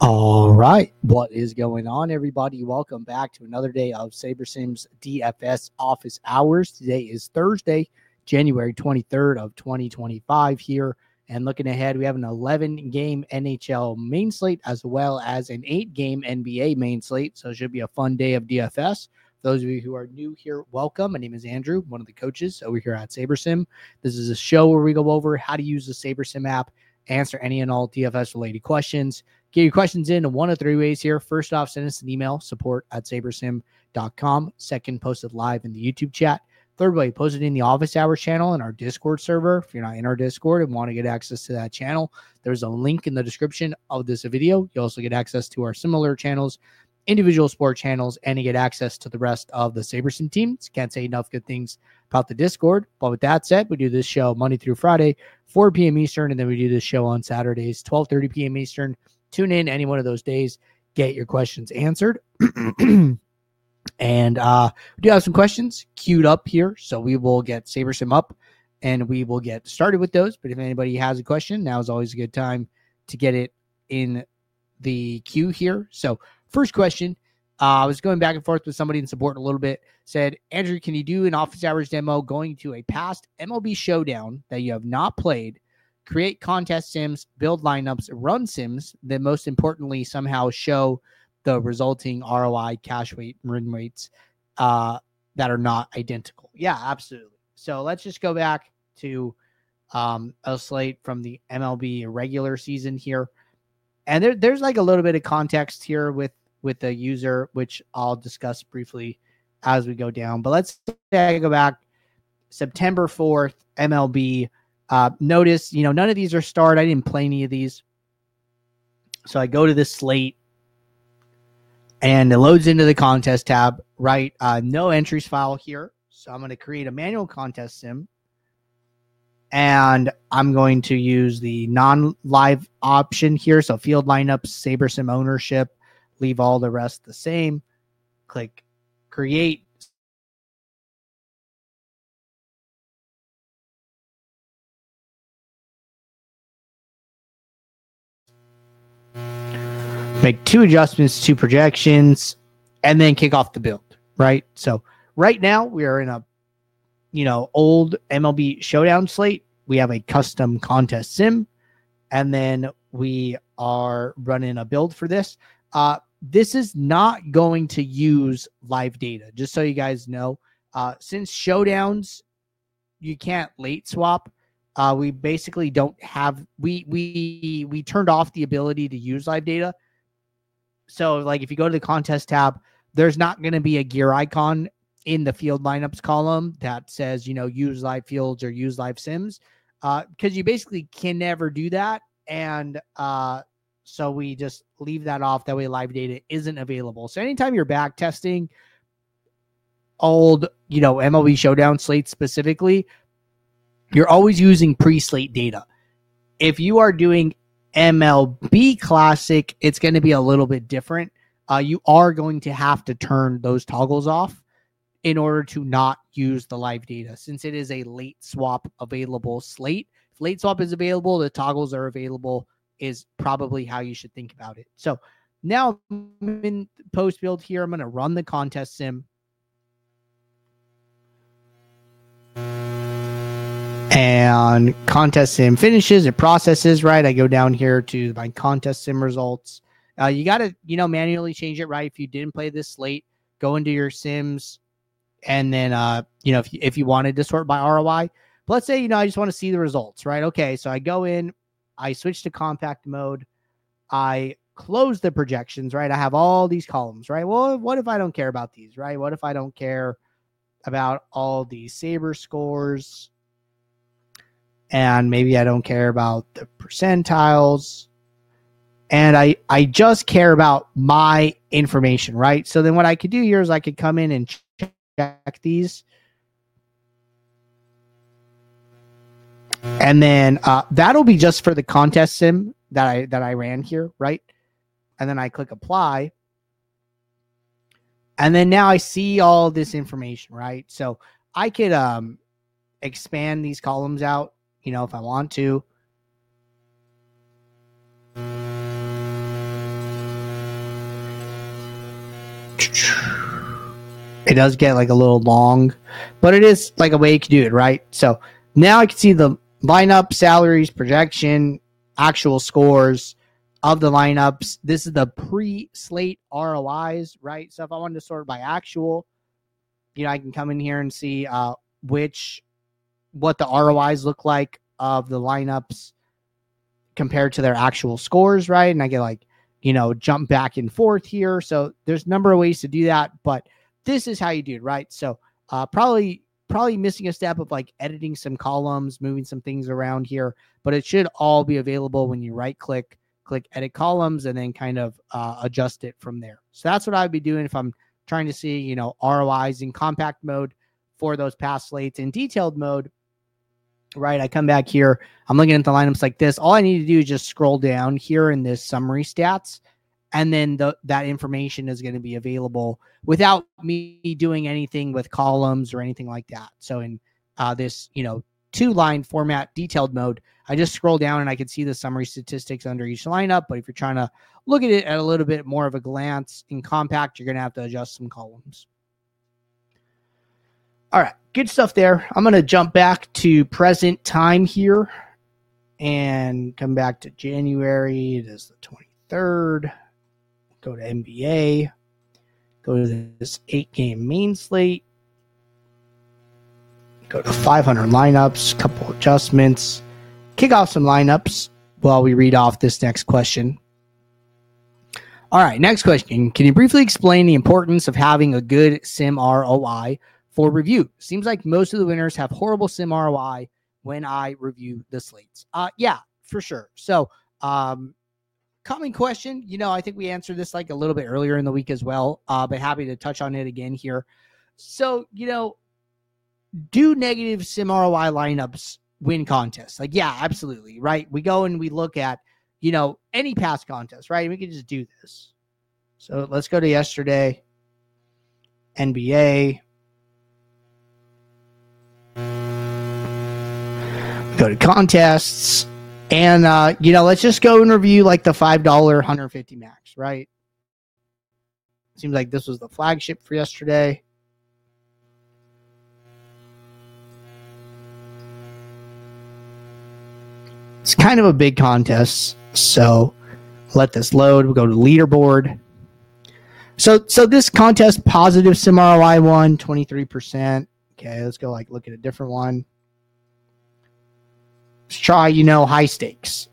All right. What is going on, everybody? Welcome back to another day of SaberSims DFS office hours. Today is Thursday, January 23rd of 2025 here. And looking ahead, we have an 11-game NHL main slate as well as an 8-game NBA main slate. So it should be a fun day of DFS. For those of you who are new here, welcome. My name is Andrew, one of the coaches over here at SaberSim. This is a show where we go over how to use the SaberSim app, answer any and all DFS-related questions. Get your questions in one of three ways here. First off, send us an email, support@sabersim.com. Second, post it live in the YouTube chat. Third way, post it in the office hours channel in our Discord server. If you're not in our Discord and want to get access to that channel, there's a link in the description of this video. You also get access to our similar channels, individual sport channels, and you get access to the rest of the SaberSim teams. Can't say enough good things about the Discord. But with that said, we do this show Monday through Friday, 4 p.m. Eastern, and then we do this show on Saturdays, 12:30 p.m. Eastern. Tune in any one of those days, get your questions answered. And we do have some questions queued up here, so we will get SaberSim up and we will get started with those. But if anybody has a question, now is always a good time to get it in the queue here. So first question, I was going back and forth with somebody in support a little bit, said, Andrew, can you do an office hours demo going to a past MLB showdown that you have not played, create contest sims, build lineups, run sims, then most importantly, somehow show the resulting ROI, cash weight, win rates that are not identical? Yeah, absolutely. So let's just go back to a slate from the MLB regular season here. And there's like a little bit of context here with the user, which I'll discuss briefly as we go down. But let's say I go back September 4th, MLB. Notice, none of these are starred. I didn't play any of these. So I go to this slate and it loads into the contest tab, right? No entries file here. So I'm going to create a manual contest sim. And I'm going to use the non-live option here. So field lineups, SaberSim ownership, leave all the rest the same. Click create. Make 2 adjustments to projections, and then kick off the build, right? So right now we are in a, old MLB showdown slate. We have a custom contest sim, and then we are running a build for this. This is not going to use live data, just so you guys know. Since showdowns, you can't late swap. We basically don't have, we turned off the ability to use live data. So like if you go to the contest tab, there's not going to be a gear icon in the field lineups column that says, use live fields or use live sims, because you basically can never do that. And so we just leave that off. That way live data isn't available. So anytime you're back testing old, MLB showdown slates specifically, you're always using pre-slate data. If you are doing MLB Classic, it's going to be a little bit different. You are going to have to turn those toggles off in order to not use the live data, since it is a late swap available slate. If late swap is available, the toggles are available, is probably how you should think about it. So now I'm in post build here. I'm going to run the contest sim. And contest sim finishes, it processes, right? I go down here to my contest sim results. You got to, manually change it, right? If you didn't play this slate, go into your sims. And then, if you wanted to sort by ROI, but let's say, I just want to see the results, right? Okay. So I go in, I switch to compact mode. I close the projections, right? I have all these columns, right? Well, what if I don't care about these, right? What if I don't care about all these Saber scores? And maybe I don't care about the percentiles. And I just care about my information, right? So then what I could do here is I could come in and check these. And then that'll be just for the contest sim that I ran here, right? And then I click apply. And then now I see all this information, right? So I could expand these columns out, if I want to. It does get like a little long, but it is like a way you can do it, right? So now I can see the lineup, salaries, projection, actual scores of the lineups. This is the pre-slate ROIs, right? So if I wanted to sort by actual, I can come in here and see what the ROIs look like of the lineups compared to their actual scores, right? And I get like, jump back and forth here. So there's a number of ways to do that, but this is how you do it, right? So probably missing a step of like editing some columns, moving some things around here, but it should all be available when you right click edit columns, and then kind of adjust it from there. So that's what I'd be doing if I'm trying to see, ROIs in compact mode for those past slates. In detailed mode, right, I come back here, I'm looking at the lineups like this. All I need to do is just scroll down here in this summary stats, and then that information is going to be available without me doing anything with columns or anything like that. So in this, 2-line format detailed mode, I just scroll down and I can see the summary statistics under each lineup. But if you're trying to look at it at a little bit more of a glance in compact, you're going to have to adjust some columns. All right, good stuff there. I'm going to jump back to present time here and come back to January. It is the 23rd. Go to NBA. Go to this 8-game main slate. Go to 500 lineups, couple adjustments. Kick off some lineups while we read off this next question. All right, next question. Can you briefly explain the importance of having a good sim ROI for review? Seems like most of the winners have horrible sim ROI when I review the slates. Yeah, for sure. So, common question. I think we answered this like a little bit earlier in the week as well, but happy to touch on it again here. So, do negative sim ROI lineups win contests? Like, yeah, absolutely, right? We go and we look at, any past contest, right? We can just do this. So let's go to yesterday, NBA. Go to contests, and let's just go and review like the $5 150 max, right? Seems like this was the flagship for yesterday. It's kind of a big contest, so let this load. We'll go to leaderboard. So this contest, positive sim ROI won 23%. Okay, let's go look at a different one. Let's try, high stakes.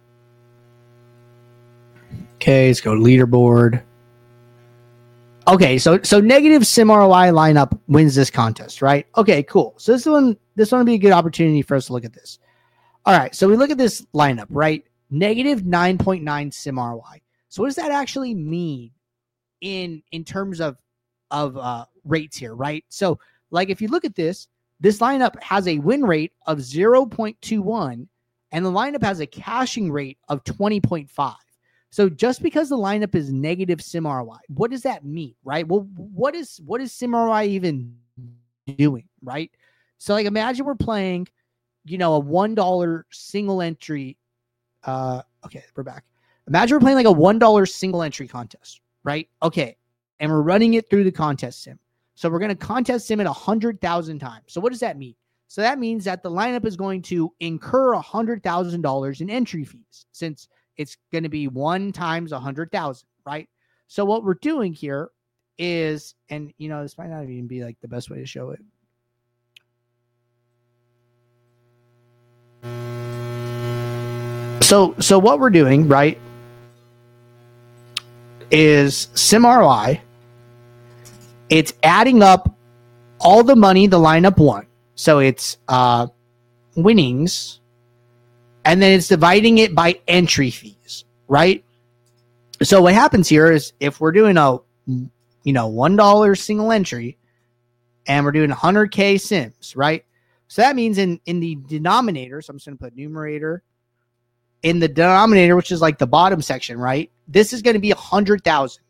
Okay, let's go to leaderboard. Okay, so negative sim ROI lineup wins this contest, right? Okay, cool. So this one would be a good opportunity for us to look at this. All right, so we look at this lineup, right? Negative 9.9 sim ROI. So what does that actually mean in terms of rates here, right? So if you look at this lineup has a win rate of 0.21, and the lineup has a cashing rate of 20.5. So just because the lineup is negative sim ROI, what does that mean, right? Well, what is sim ROI even doing, right? So imagine we're playing, a $1 single entry. Okay, we're back. Imagine we're playing a $1 single entry contest, right? Okay, and we're running it through the contest sim. So we're going to contest sim it 100,000 times. So what does that mean? So that means that the lineup is going to incur $100,000 in entry fees, since it's going to be 1 times 100,000, right? So what we're doing here is, and this might not even be the best way to show it. So what we're doing, right, is sim ROI. It's adding up all the money the lineup won. So it's winnings, and then it's dividing it by entry fees, right? So what happens here is if we're doing a $1 single entry and we're doing 100K sims, right? So that means in the denominator, so I'm just going to put numerator. In the denominator, which is the bottom section, right? This is going to be 100,000.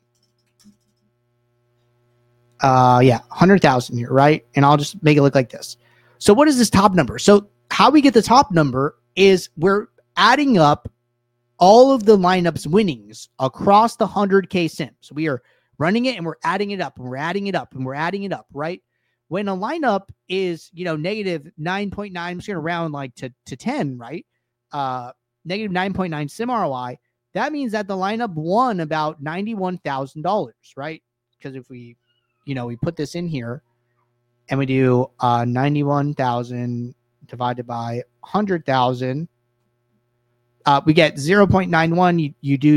100,000 here, right? And I'll just make it look like this. So what is this top number? So how we get the top number is we're adding up all of the lineup's winnings across the 100K sims. So we're running it and we're adding it up and we're adding it up and we're adding it up, right? When a lineup is, negative 9.9, I'm just going to round like to 10, right? Negative 9.9 sim ROI. That means that the lineup won about $91,000, right? Because if we, we put this in here and we do 91,000 divided by 100,000, we get 0.91. You do,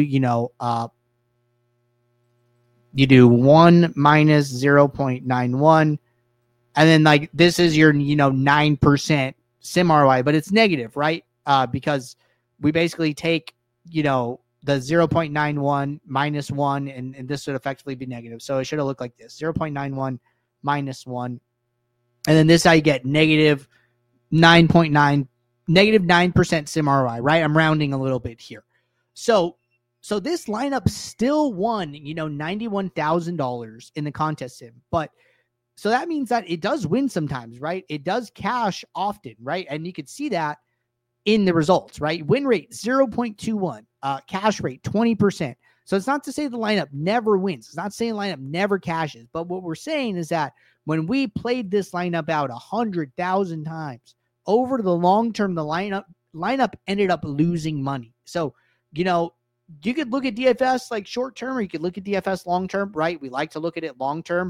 you do 1 minus 0.91. And then like this is your, 9% sim ROI, but it's negative, right? Because we basically take, the 0.91 minus 1, and this would effectively be negative. So it should have looked like this, 0.91 minus 1. And then this is how you get negative 9.9, negative 9% sim ROI, right? I'm rounding a little bit here. So this lineup still won, $91,000 in the contest sim. But so that means that it does win sometimes, right? It does cash often, right? And you could see that in the results, right? Win rate 0.21, cash rate 20%. So it's not to say the lineup never wins. It's not saying lineup never cashes. But what we're saying is that when we played this lineup out 100,000 times over the long term, the lineup ended up losing money. So, you could look at DFS like short term, or you could look at DFS long term, right? We like to look at it long term.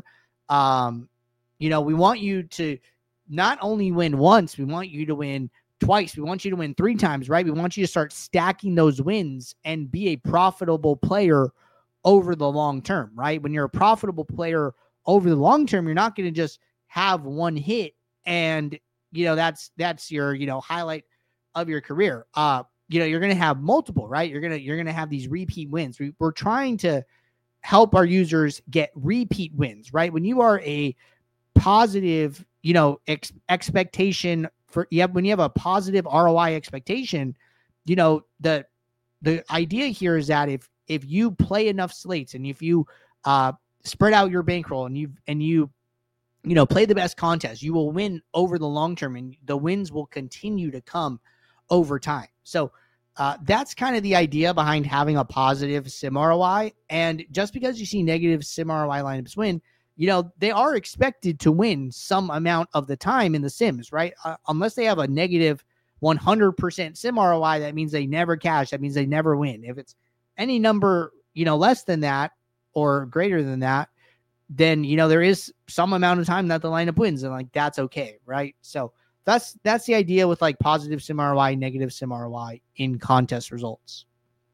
We want you to not only win once, we want you to win twice. We want you to win 3 times, right? We want you to start stacking those wins and be a profitable player over the long term, right? When you're a profitable player over the long term, you're not going to just have one hit and, that's your, highlight of your career. You're going to have multiple, right? You're going to have these repeat wins. We're trying to help our users get repeat wins, right? When you are a positive, expectation when you have a positive ROI expectation, the idea here is that if you play enough slates and if you spread out your bankroll and you play the best contest, you will win over the long term, and the wins will continue to come over time. So that's kind of the idea behind having a positive sim ROI. And just because you see negative sim ROI lineups win, they are expected to win some amount of the time in the sims, right? Unless they have a negative 100% sim ROI, that means they never cash. That means they never win. If it's any number, less than that or greater than that, then, there is some amount of time that the lineup wins, and like, that's okay. Right. So that's the idea with like positive sim ROI, negative sim ROI in contest results.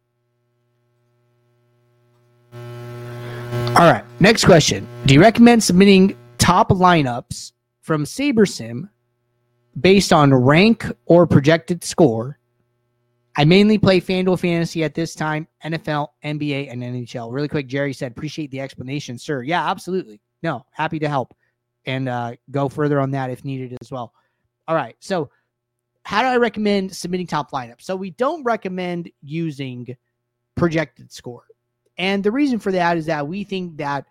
All right, next question. Do you recommend submitting top lineups from SaberSim based on rank or projected score? I mainly play FanDuel Fantasy at this time, NFL, NBA, and NHL. Really quick, Jerry said, appreciate the explanation, sir. Yeah, absolutely. No, happy to help and go further on that if needed as well. All right, so how do I recommend submitting top lineups? So we don't recommend using projected score. And the reason for that is that we think that,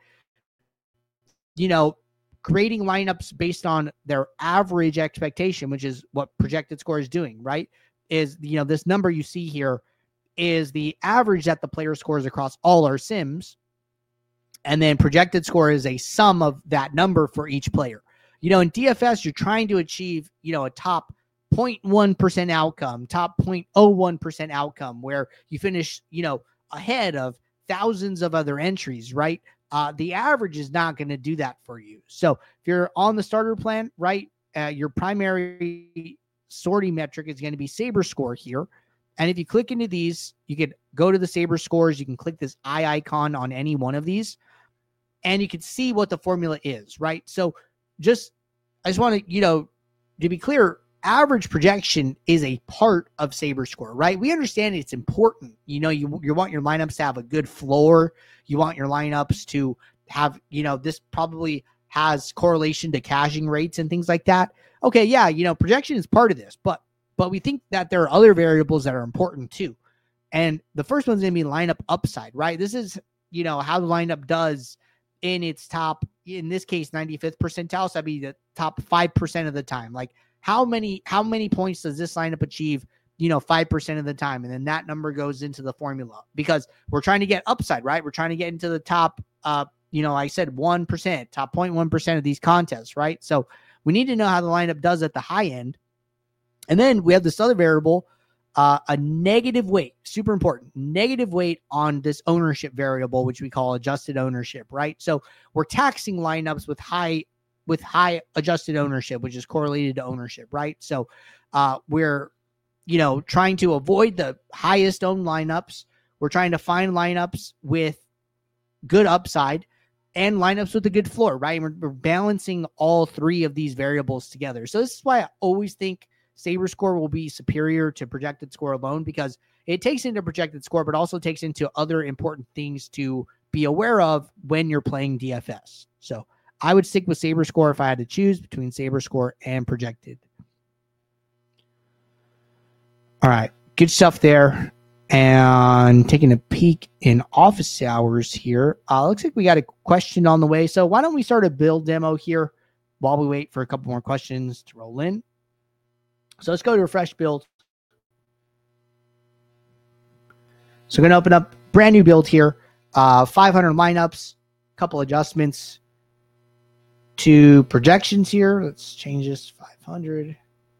creating lineups based on their average expectation, which is what projected score is doing, right? Is, this number you see here is the average that the player scores across all our sims. And then projected score is a sum of that number for each player. In DFS, you're trying to achieve, a top 0.1% outcome, top 0.01% outcome where you finish, ahead of thousands of other entries, right? The average is not going to do that for you. So if you're on the starter plan, right, your primary sorting metric is going to be Saber score here. And if you click into these, you could go to the Saber scores. You can click this eye icon on any one of these, and you can see what the formula is, right? So I just want to, to be clear, average projection is a part of Saber score, right? We understand it's important. You want your lineups to have a good floor. You want your lineups to have, this probably has correlation to cashing rates and things like that. Okay, yeah, projection is part of this, but we think that there are other variables that are important too. And the first one's going to be lineup upside, right? This is, how the lineup does in its top, in this case, 95th percentile. So that'd be the top 5% of the time. Like, how many points does this lineup achieve, 5% of the time? And then that number goes into the formula because we're trying to get upside, right? We're trying to get into the top I said 1%, top 0.1% of these contests, right? So we need to know how the lineup does at the high end. And then we have this other variable, a negative weight, super important, negative weight on this ownership variable, which we call adjusted ownership, right? So we're taxing lineups with high adjusted ownership, which is correlated to ownership, right? So we're, trying to avoid the highest owned lineups. We're trying to find lineups with good upside and lineups with a good floor, right? We're balancing all three of these variables together. So this is why I always think Saber score will be superior to projected score alone, because it takes into projected score, but also takes into other important things to be aware of when you're playing DFS. So I would stick with Saber score if I had to choose between Saber score and projected. All right, good stuff there. And taking a peek in office hours here. Looks like we got a question on the way. So why don't we start a build demo here while we wait for a couple more questions to roll in. So let's go to refresh build. So we're going to open up brand new build here. 500 lineups, couple adjustments to projections here. Let's change this 500.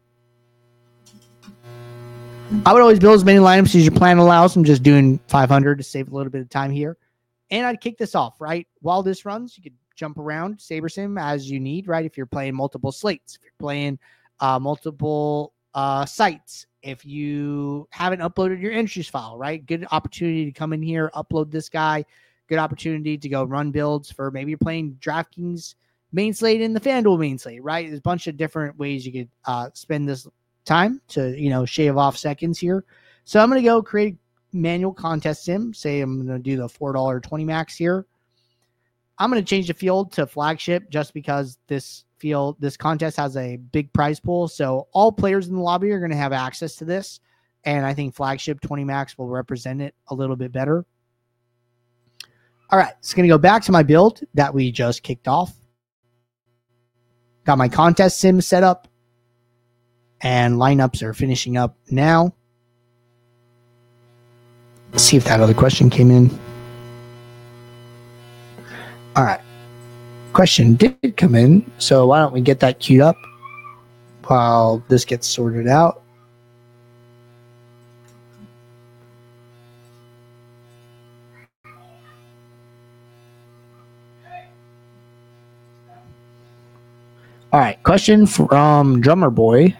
I would always build as many lineups as your plan allows. I'm just doing 500 to save a little bit of time here. And I'd kick this off, right? While this runs, you could jump around SaberSim as you need, right? If you're playing multiple slates, if you're playing multiple sites, if you haven't uploaded your entries file, right? Good opportunity to come in here, upload this guy. Good opportunity to go run builds for maybe you're playing DraftKings main slate and the FanDuel main slate, right? There's a bunch of different ways you could spend this time to, shave off seconds here. So I'm going to go create manual contest sim. Say I'm going to do the $4.20 max here. I'm going to change the field to flagship just because this contest has a big prize pool. So all players in the lobby are going to have access to this. And I think flagship 20 max will represent it a little bit better. All right. So going to go back to my build that we just kicked off. Got my contest sim set up. And lineups are finishing up now. Let's see if that other question came in. All right. Question did come in. So why don't we get that queued up while this gets sorted out. All right. Question from Drummer Boy.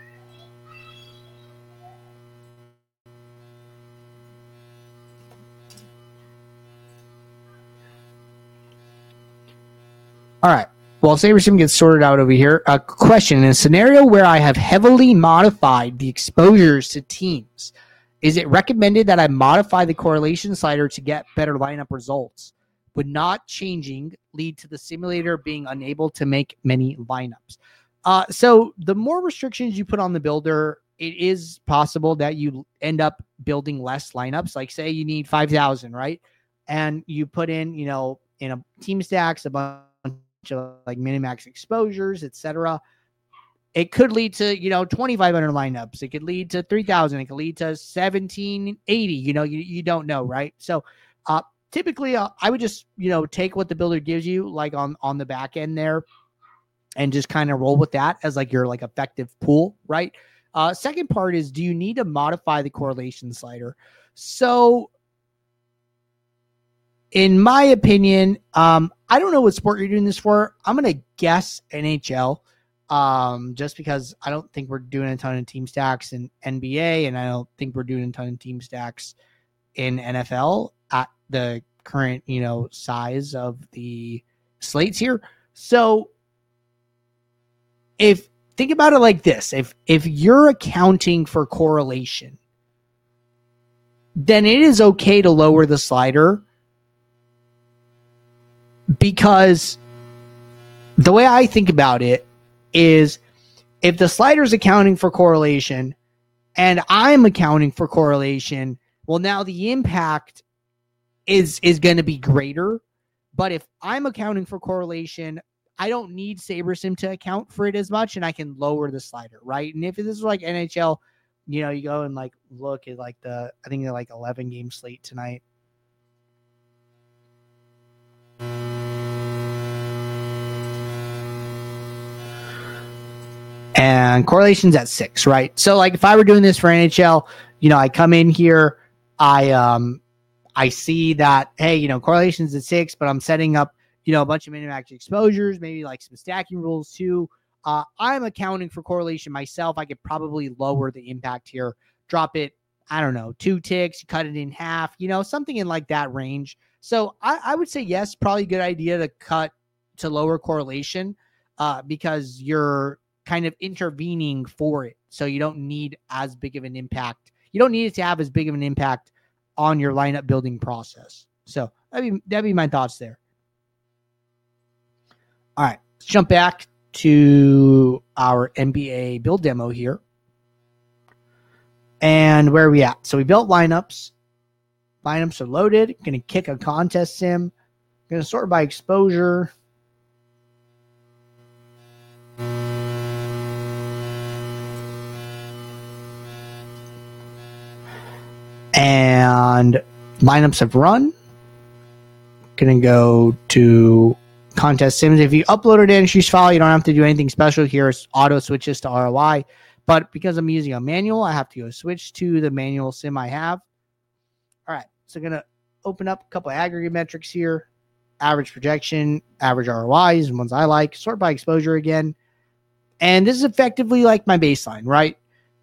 All right. While SaberSim gets sorted out over here, a question. In a scenario where I have heavily modified the exposures to teams, is it recommended that I modify the correlation slider to get better lineup results? Would not changing lead to the simulator being unable to make many lineups? So the more restrictions you put on the builder, it is possible that you end up building less lineups. Like say you need 5,000, right? And you put in, in a team stacks, a bunch of like minimax exposures, etc. It could lead to 2,500 lineups. It could lead to 3,000. It could lead to 1,780. You don't know, right? So typically I would just take what the builder gives you like on the back end there and just kind of roll with that as like your like effective pool, right? Second part is, do you need to modify the correlation slider? So in my opinion, I don't know what sport you're doing this for. I'm going to guess NHL, just because I don't think we're doing a ton of team stacks in NBA, and I don't think we're doing a ton of team stacks in NFL at the current, size of the slates here. So think about it like this, if you're accounting for correlation, then it is okay to lower the slider. Because the way I think about it is, if the slider is accounting for correlation and I'm accounting for correlation, well, now the impact is going to be greater. But if I'm accounting for correlation, I don't need SaberSim to account for it as much, and I can lower the slider, right? And if this is like NHL, you go and like look at like I think they're like 11 game slate tonight. and correlation's at 6, right? So like if I were doing this for NHL, I come in here, I see that, hey, correlation's at 6, but I'm setting up, a bunch of minimax exposures, maybe like some stacking rules too. I'm accounting for correlation myself. I could probably lower the impact here, drop it, I don't know, 2 ticks, cut it in half, something in like that range. So I would say yes, probably a good idea to lower correlation because you're kind of intervening for it. So you don't need as big of an impact. You don't need it to have as big of an impact on your lineup building process. So that'd be my thoughts there. All right, let's jump back to our NBA build demo here. And where are we at? So we built lineups. Lineups are loaded. Going to kick a contest sim. Going to sort by exposure. And lineups have run. Going to go to contest sims. If you uploaded an entries file, you don't have to do anything special here. It's auto switches to ROI. But because I'm using a manual, I have to go switch to the manual sim I have. All right. So going to open up a couple of aggregate metrics here. Average projection, average ROIs, and ones I like. Sort by exposure again. And this is effectively like my baseline, right?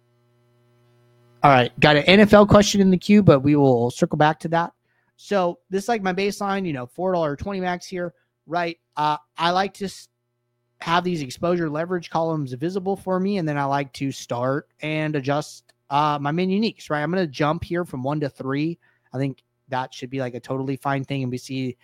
All right. Got an NFL question in the queue, but we will circle back to that. So this is like my baseline, $4.20 max here, right? I like to have these exposure leverage columns visible for me, and then I like to start and adjust my min uniques, right? I'm going to jump here from 1 to 3. I think that should be like a totally fine thing. And we see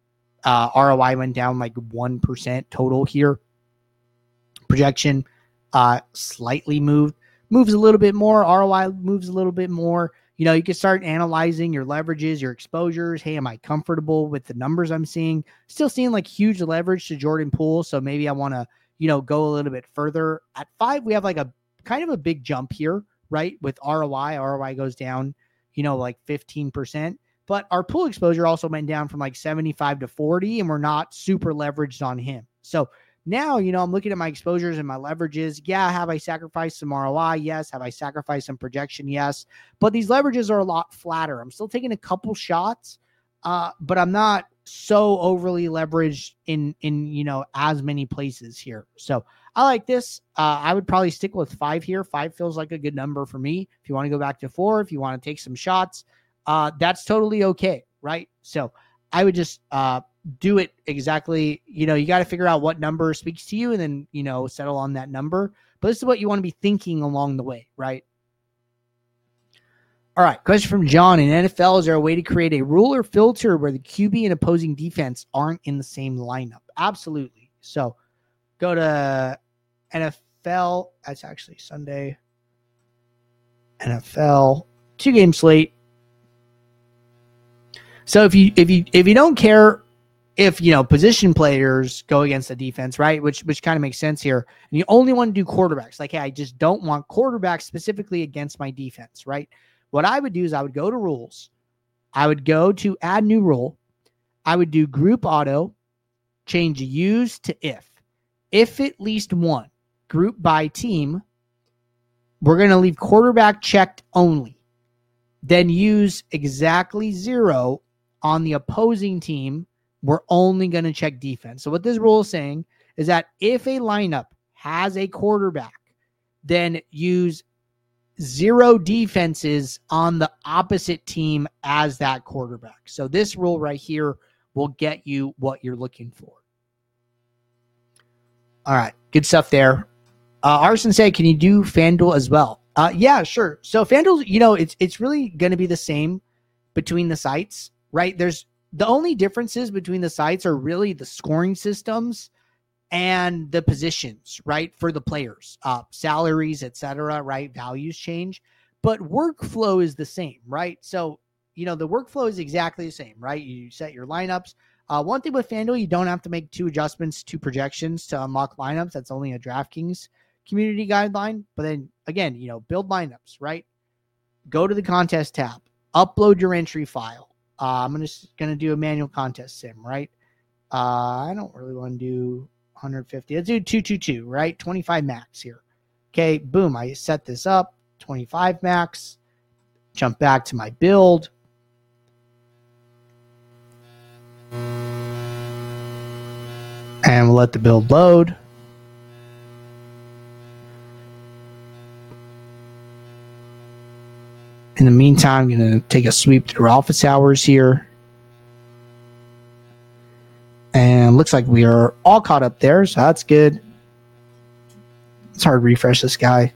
ROI went down like 1% total here. Projection slightly moves a little bit more. ROI moves a little bit more. You can start analyzing your leverages, your exposures. Hey, am I comfortable with the numbers I'm seeing? Still seeing like huge leverage to Jordan Poole. So maybe I want to, go a little bit further. At 5, we have like a kind of a big jump here, right? With ROI. ROI goes down, like 15%. But our Poole exposure also went down from like 75 to 40, and we're not super leveraged on him. So now, I'm looking at my exposures and my leverages. Yeah, have I sacrificed some ROI? Yes. Have I sacrificed some projection? Yes. But these leverages are a lot flatter. I'm still taking a couple shots, but I'm not so overly leveraged in as many places here. So I like this. I would probably stick with 5 here. 5 feels like a good number for me. If you want to go back to 4, if you want to take some shots, that's totally okay, right? So I would just do it exactly. You got to figure out what number speaks to you and then, settle on that number. But this is what you want to be thinking along the way, right? All right. Question from John. In NFL, is there a way to create a rule or filter where the QB and opposing defense aren't in the same lineup? Absolutely. So go to NFL. That's actually Sunday. NFL 2-game slate. So if you don't care if position players go against the defense, right, which kind of makes sense here, and you only want to do quarterbacks, like, hey, I just don't want quarterbacks specifically against my defense, right? What I would do is I would go to rules, I would go to add new rule, I would do group auto, change use to if at least one, group by team, we're going to leave quarterback checked only, then use exactly 0 on the opposing team. We're only going to check defense. So what this rule is saying is that if a lineup has a quarterback, then use 0 defenses on the opposite team as that quarterback. So this rule right here will get you what you're looking for. All right. Good stuff there. Arson said, can you do FanDuel as well? Yeah, sure. So FanDuel, it's really going to be the same between the sites, right? There's the only differences between the sites are really the scoring systems and the positions, right? For the players, salaries, etc., right? Values change, but workflow is the same, right? So, the workflow is exactly the same, right? You set your lineups. One thing with FanDuel, you don't have to make 2 adjustments to projections to unlock lineups. That's only a DraftKings community guideline. But then again, build lineups, right? Go to the contest tab, upload your entry file. I'm just going to do a manual contest sim, right? I don't really want to do 150. Let's do 222, right? 25 max here. Okay, boom, I set this up, 25 max, jump back to my build. And we'll let the build load. In the meantime, I'm going to take a sweep through office hours here. And looks like we are all caught up there, so that's good. It's hard to refresh this guy.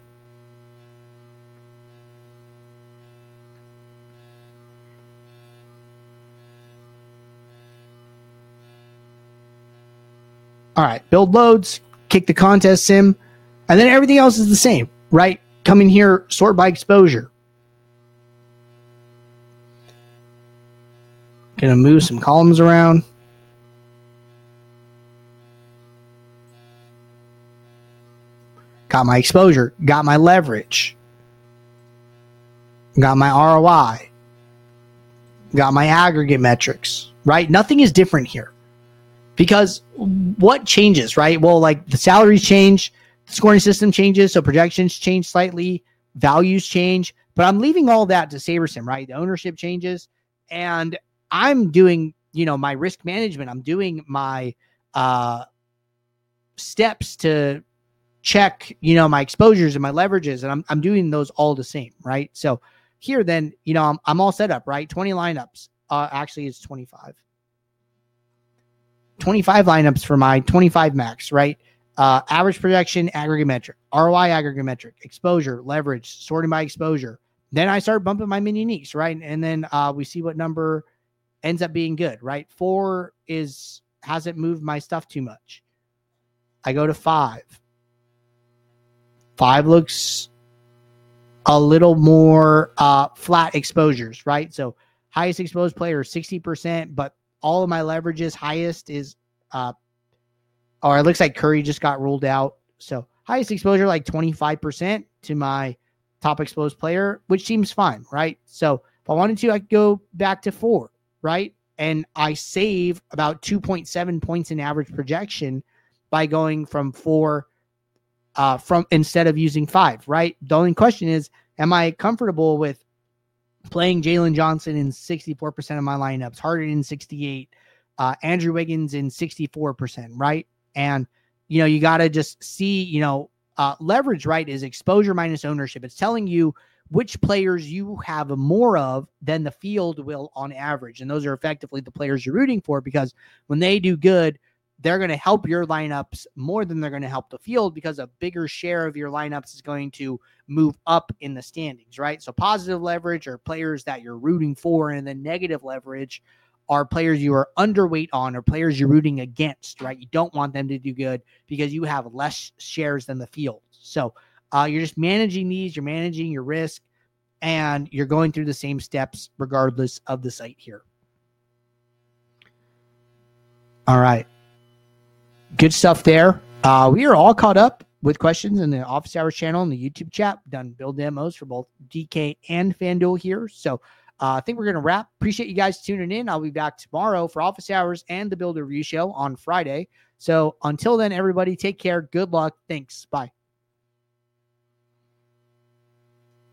All right, build loads, kick the contest sim, and then everything else is the same, right? Come in here, sort by exposure. Gonna move some columns around. Got my exposure, got my leverage, got my ROI, got my aggregate metrics, right? Nothing is different here. Because what changes, right? Well, like the salaries change, the scoring system changes, so projections change slightly, values change, but I'm leaving all that to SaberSim, right? The ownership changes, and I'm doing, my risk management. I'm doing my steps to check, my exposures and my leverages, and I'm doing those all the same, right? So here, then, I'm all set up, right? 20 lineups. Actually, it's 25. 25 lineups for my 25 max, right? Average projection, aggregate metric, ROI aggregate metric, exposure, leverage, sorting by exposure. Then I start bumping my min uniques, right? And then we see what number ends up being good, right? 4 hasn't moved my stuff too much. I go to 5. 5 looks a little more flat exposures, right? So highest exposed player is 60%, but all of my leverages highest is, or it looks like Curry just got ruled out. So highest exposure, like 25% to my top exposed player, which seems fine, right? So if I wanted to, I could go back to 4, right? And I save about 2.7 points in average projection by going from 4 instead of using 5, right? The only question is, am I comfortable with playing Jalen Johnson in 64% of my lineups, Harden in 68%, Andrew Wiggins in 64%, right? And, you got to just see, leverage, right, is exposure minus ownership. It's telling you which players you have more of than the field will on average. And those are effectively the players you're rooting for, because when they do good, they're going to help your lineups more than they're going to help the field, because a bigger share of your lineups is going to move up in the standings, right? So positive leverage are players that you're rooting for, and then negative leverage are players you are underweight on or players you're rooting against, right? You don't want them to do good because you have less shares than the field. So you're just managing these, you're managing your risk, and you're going through the same steps regardless of the site here. All right. Good stuff there. We are all caught up with questions in the Office Hours channel and the YouTube chat. We've done build demos for both DK and FanDuel here. So I think we're going to wrap. Appreciate you guys tuning in. I'll be back tomorrow for Office Hours and the Build Review Show on Friday. So until then, everybody, take care. Good luck. Thanks. Bye.